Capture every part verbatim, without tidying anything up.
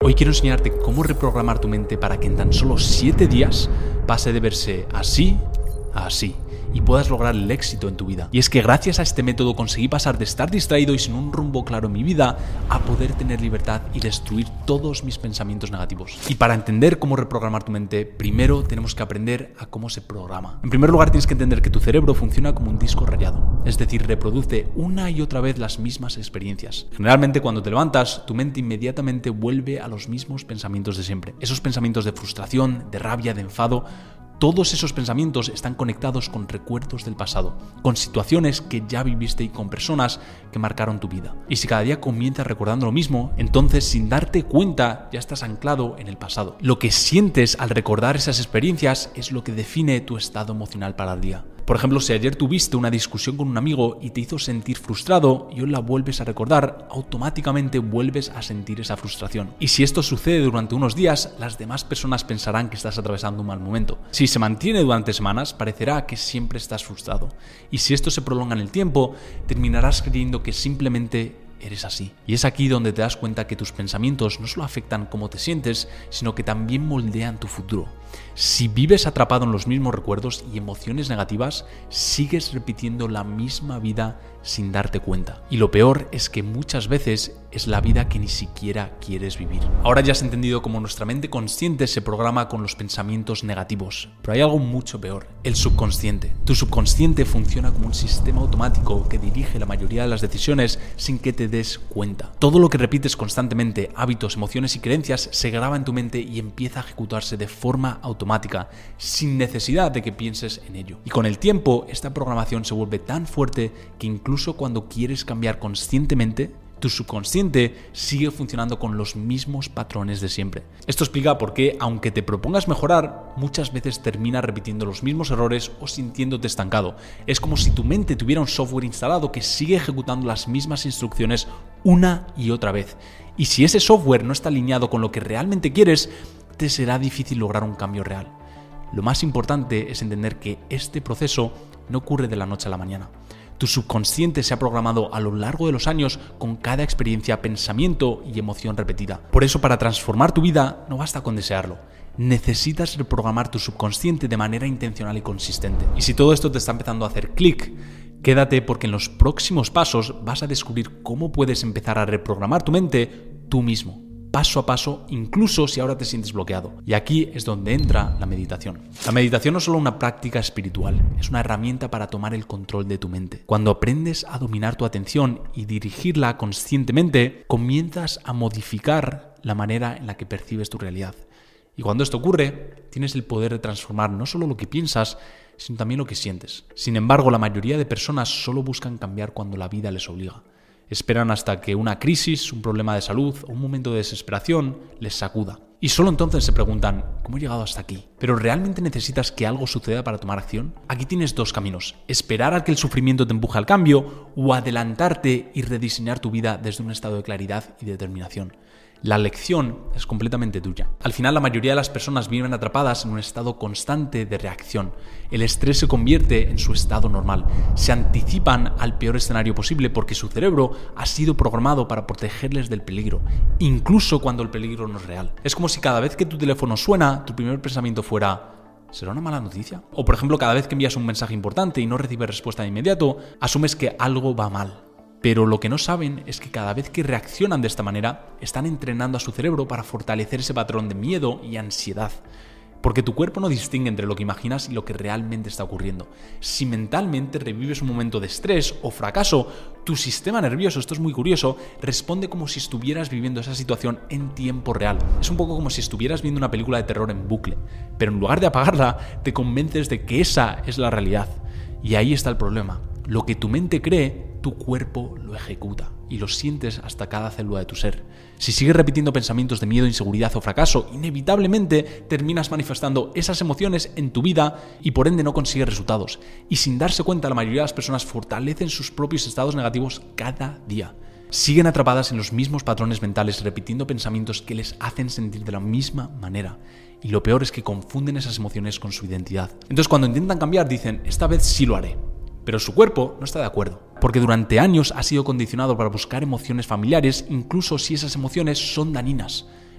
Hoy quiero enseñarte cómo reprogramar tu mente para que en tan solo siete días pase de verse así a así y puedas lograr el éxito en tu vida. Y es que gracias a este método conseguí pasar de estar distraído y sin un rumbo claro en mi vida a poder tener libertad y destruir todos mis pensamientos negativos. Y para entender cómo reprogramar tu mente, primero tenemos que aprender a cómo se programa. En primer lugar, tienes que entender que tu cerebro funciona como un disco rayado, es decir, reproduce una y otra vez las mismas experiencias. Generalmente, cuando te levantas, tu mente inmediatamente vuelve a los mismos pensamientos de siempre. Esos pensamientos de frustración, de rabia, de enfado. Todos esos pensamientos están conectados con recuerdos del pasado, con situaciones que ya viviste y con personas que marcaron tu vida. Y si cada día comienzas recordando lo mismo, entonces sin darte cuenta ya estás anclado en el pasado. Lo que sientes al recordar esas experiencias es lo que define tu estado emocional para el día. Por ejemplo, si ayer tuviste una discusión con un amigo y te hizo sentir frustrado y hoy la vuelves a recordar, automáticamente vuelves a sentir esa frustración. Y si esto sucede durante unos días, las demás personas pensarán que estás atravesando un mal momento. Si se mantiene durante semanas, parecerá que siempre estás frustrado. Y si esto se prolonga en el tiempo, terminarás creyendo que simplemente eres así. Y es aquí donde te das cuenta que tus pensamientos no solo afectan cómo te sientes, sino que también moldean tu futuro. Si vives atrapado en los mismos recuerdos y emociones negativas, sigues repitiendo la misma vida sin darte cuenta. Y lo peor es que muchas veces es la vida que ni siquiera quieres vivir. Ahora ya has entendido cómo nuestra mente consciente se programa con los pensamientos negativos. Pero hay algo mucho peor, el subconsciente. Tu subconsciente funciona como un sistema automático que dirige la mayoría de las decisiones sin que te des cuenta. Todo lo que repites constantemente, hábitos, emociones y creencias, se graba en tu mente y empieza a ejecutarse de forma automática, sin necesidad de que pienses en ello. Y con el tiempo, esta programación se vuelve tan fuerte que incluso cuando quieres cambiar conscientemente, tu subconsciente sigue funcionando con los mismos patrones de siempre. Esto explica por qué, aunque te propongas mejorar, muchas veces terminas repitiendo los mismos errores o sintiéndote estancado. Es como si tu mente tuviera un software instalado que sigue ejecutando las mismas instrucciones una y otra vez. Y si ese software no está alineado con lo que realmente quieres, te será difícil lograr un cambio real. Lo más importante es entender que este proceso no ocurre de la noche a la mañana. Tu subconsciente se ha programado a lo largo de los años con cada experiencia, pensamiento y emoción repetida. Por eso, para transformar tu vida, no basta con desearlo. Necesitas reprogramar tu subconsciente de manera intencional y consistente. Y si todo esto te está empezando a hacer clic, quédate porque en los próximos pasos vas a descubrir cómo puedes empezar a reprogramar tu mente tú mismo, paso a paso, incluso si ahora te sientes bloqueado. Y aquí es donde entra la meditación. La meditación no es solo una práctica espiritual, es una herramienta para tomar el control de tu mente. Cuando aprendes a dominar tu atención y dirigirla conscientemente, comienzas a modificar la manera en la que percibes tu realidad. Y cuando esto ocurre, tienes el poder de transformar no solo lo que piensas, sino también lo que sientes. Sin embargo, la mayoría de personas solo buscan cambiar cuando la vida les obliga. Esperan hasta que una crisis, un problema de salud o un momento de desesperación les sacuda. Y solo entonces se preguntan, ¿cómo he llegado hasta aquí? ¿Pero realmente necesitas que algo suceda para tomar acción? Aquí tienes dos caminos, esperar a que el sufrimiento te empuje al cambio o adelantarte y rediseñar tu vida desde un estado de claridad y determinación. La lección es completamente tuya. Al final, la mayoría de las personas viven atrapadas en un estado constante de reacción. El estrés se convierte en su estado normal. Se anticipan al peor escenario posible porque su cerebro ha sido programado para protegerles del peligro, incluso cuando el peligro no es real. Es como si cada vez que tu teléfono suena, tu primer pensamiento fuera: ¿será una mala noticia? O por ejemplo, cada vez que envías un mensaje importante y no recibes respuesta de inmediato, asumes que algo va mal. Pero lo que no saben es que cada vez que reaccionan de esta manera, están entrenando a su cerebro para fortalecer ese patrón de miedo y ansiedad. Porque tu cuerpo no distingue entre lo que imaginas y lo que realmente está ocurriendo. Si mentalmente revives un momento de estrés o fracaso, tu sistema nervioso, esto es muy curioso, responde como si estuvieras viviendo esa situación en tiempo real. Es un poco como si estuvieras viendo una película de terror en bucle, pero en lugar de apagarla, te convences de que esa es la realidad. Y ahí está el problema. Lo que tu mente cree, tu cuerpo lo ejecuta y lo sientes hasta cada célula de tu ser. Si sigues repitiendo pensamientos de miedo, inseguridad o fracaso, inevitablemente terminas manifestando esas emociones en tu vida y por ende no consigues resultados. Y sin darse cuenta, la mayoría de las personas fortalecen sus propios estados negativos cada día. Siguen atrapadas en los mismos patrones mentales, repitiendo pensamientos que les hacen sentir de la misma manera. Y lo peor es que confunden esas emociones con su identidad. Entonces, cuando intentan cambiar, dicen: esta vez sí lo haré. Pero su cuerpo no está de acuerdo, porque durante años ha sido condicionado para buscar emociones familiares, incluso si esas emociones son dañinas.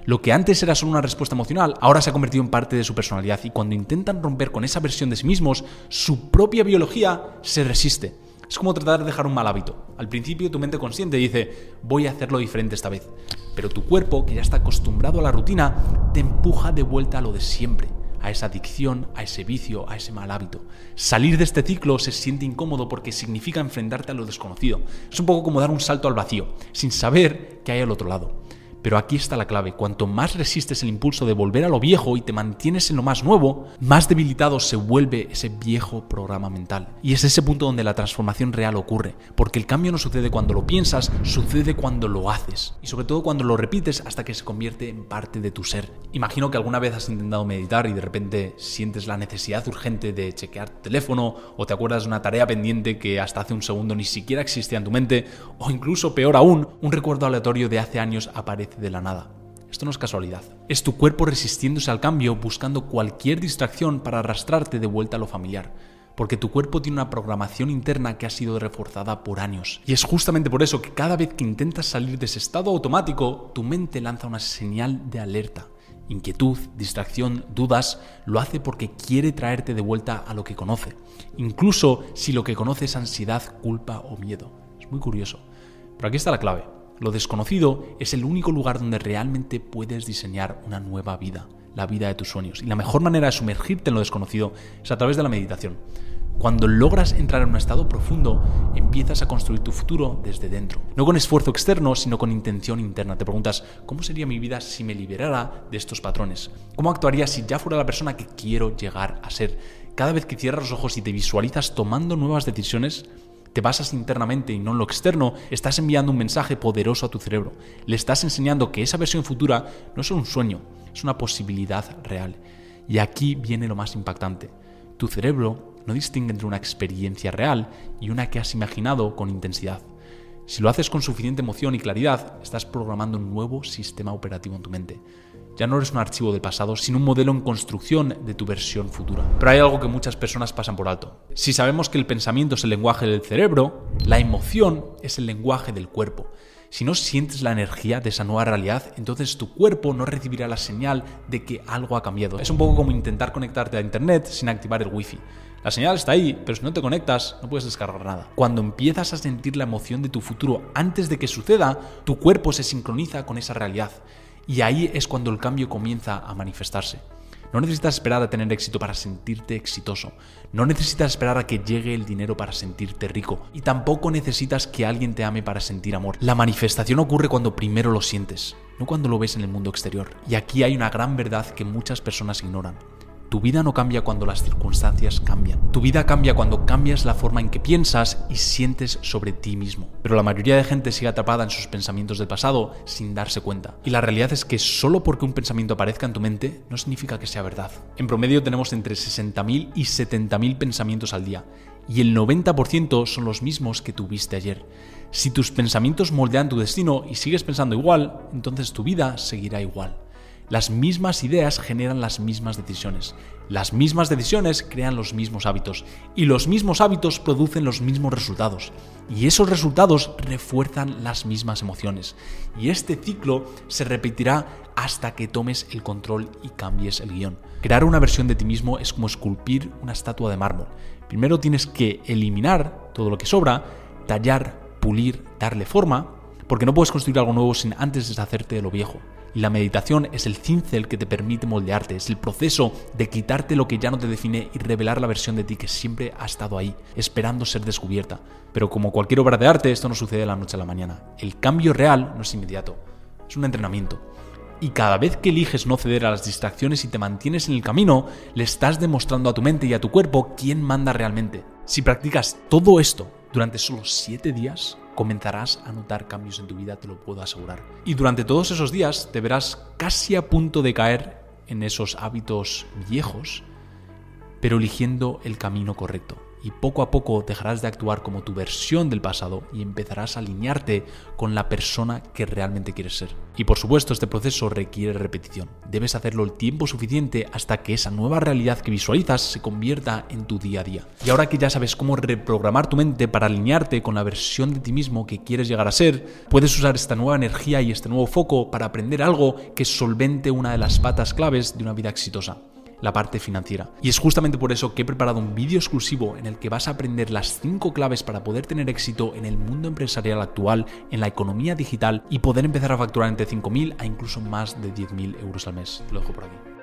Lo que antes era solo una respuesta emocional, ahora se ha convertido en parte de su personalidad, y cuando intentan romper con esa versión de sí mismos, su propia biología se resiste. Es como tratar de dejar un mal hábito. Al principio tu mente consciente dice, voy a hacerlo diferente esta vez. Pero tu cuerpo, que ya está acostumbrado a la rutina, te empuja de vuelta a lo de siempre, a esa adicción, a ese vicio, a ese mal hábito. Salir de este ciclo se siente incómodo porque significa enfrentarte a lo desconocido. Es un poco como dar un salto al vacío, sin saber qué hay al otro lado. Pero aquí está la clave: cuanto más resistes el impulso de volver a lo viejo y te mantienes en lo más nuevo, más debilitado se vuelve ese viejo programa mental. Y es ese punto donde la transformación real ocurre, porque el cambio no sucede cuando lo piensas, sucede cuando lo haces. Y sobre todo cuando lo repites hasta que se convierte en parte de tu ser. Imagino que alguna vez has intentado meditar y de repente sientes la necesidad urgente de chequear tu teléfono, o te acuerdas de una tarea pendiente que hasta hace un segundo ni siquiera existía en tu mente, o incluso peor aún, un recuerdo aleatorio de hace años aparece de la nada. Esto no es casualidad. Es tu cuerpo resistiéndose al cambio, buscando cualquier distracción para arrastrarte de vuelta a lo familiar. Porque tu cuerpo tiene una programación interna que ha sido reforzada por años. Y es justamente por eso que cada vez que intentas salir de ese estado automático, tu mente lanza una señal de alerta. Inquietud, distracción, dudas, lo hace porque quiere traerte de vuelta a lo que conoce. Incluso si lo que conoce es ansiedad, culpa o miedo. Es muy curioso. Pero aquí está la clave. Lo desconocido es el único lugar donde realmente puedes diseñar una nueva vida, la vida de tus sueños. Y la mejor manera de sumergirte en lo desconocido es a través de la meditación. Cuando logras entrar en un estado profundo, empiezas a construir tu futuro desde dentro. No con esfuerzo externo, sino con intención interna. Te preguntas, ¿cómo sería mi vida si me liberara de estos patrones? ¿Cómo actuaría si ya fuera la persona que quiero llegar a ser? Cada vez que cierras los ojos y te visualizas tomando nuevas decisiones, te basas internamente y no en lo externo, estás enviando un mensaje poderoso a tu cerebro. Le estás enseñando que esa versión futura no es solo un sueño, es una posibilidad real. Y aquí viene lo más impactante. Tu cerebro no distingue entre una experiencia real y una que has imaginado con intensidad. Si lo haces con suficiente emoción y claridad, estás programando un nuevo sistema operativo en tu mente. Ya no eres un archivo del pasado, sino un modelo en construcción de tu versión futura. Pero hay algo que muchas personas pasan por alto. Si sabemos que el pensamiento es el lenguaje del cerebro, la emoción es el lenguaje del cuerpo. Si no sientes la energía de esa nueva realidad, entonces tu cuerpo no recibirá la señal de que algo ha cambiado. Es un poco como intentar conectarte a internet sin activar el wifi. La señal está ahí, pero si no te conectas, no puedes descargar nada. Cuando empiezas a sentir la emoción de tu futuro antes de que suceda, tu cuerpo se sincroniza con esa realidad. Y ahí es cuando el cambio comienza a manifestarse. No necesitas esperar a tener éxito para sentirte exitoso. No necesitas esperar a que llegue el dinero para sentirte rico. Y tampoco necesitas que alguien te ame para sentir amor. La manifestación ocurre cuando primero lo sientes, no cuando lo ves en el mundo exterior. Y aquí hay una gran verdad que muchas personas ignoran. Tu vida no cambia cuando las circunstancias cambian. Tu vida cambia cuando cambias la forma en que piensas y sientes sobre ti mismo. Pero la mayoría de gente sigue atrapada en sus pensamientos del pasado sin darse cuenta. Y la realidad es que solo porque un pensamiento aparezca en tu mente no significa que sea verdad. En promedio tenemos entre sesenta mil y setenta mil pensamientos al día. Y el noventa por ciento son los mismos que tuviste ayer. Si tus pensamientos moldean tu destino y sigues pensando igual, entonces tu vida seguirá igual. Las mismas ideas generan las mismas decisiones. Las mismas decisiones crean los mismos hábitos. Y los mismos hábitos producen los mismos resultados. Y esos resultados refuerzan las mismas emociones. Y este ciclo se repetirá hasta que tomes el control y cambies el guión. Crear una versión de ti mismo es como esculpir una estatua de mármol. Primero tienes que eliminar todo lo que sobra, tallar, pulir, darle forma, porque no puedes construir algo nuevo sin antes deshacerte de lo viejo. Y la meditación es el cincel que te permite moldearte, es el proceso de quitarte lo que ya no te define y revelar la versión de ti que siempre ha estado ahí, esperando ser descubierta. Pero como cualquier obra de arte, esto no sucede de la noche a la mañana. El cambio real no es inmediato, es un entrenamiento. Y cada vez que eliges no ceder a las distracciones y te mantienes en el camino, le estás demostrando a tu mente y a tu cuerpo quién manda realmente. Si practicas todo esto durante solo siete días, comenzarás a notar cambios en tu vida, te lo puedo asegurar. Y durante todos esos días te verás casi a punto de caer en esos hábitos viejos, pero eligiendo el camino correcto. y poco a poco dejarás de actuar como tu versión del pasado y empezarás a alinearte con la persona que realmente quieres ser. Y por supuesto, este proceso requiere repetición. Debes hacerlo el tiempo suficiente hasta que esa nueva realidad que visualizas se convierta en tu día a día. Y ahora que ya sabes cómo reprogramar tu mente para alinearte con la versión de ti mismo que quieres llegar a ser, puedes usar esta nueva energía y este nuevo foco para aprender algo que solvente una de las patas claves de una vida exitosa: la parte financiera. Y es justamente por eso que he preparado un vídeo exclusivo en el que vas a aprender las cinco claves para poder tener éxito en el mundo empresarial actual, en la economía digital y poder empezar a facturar entre cinco mil a incluso más de diez mil euros al mes. Te lo dejo por aquí.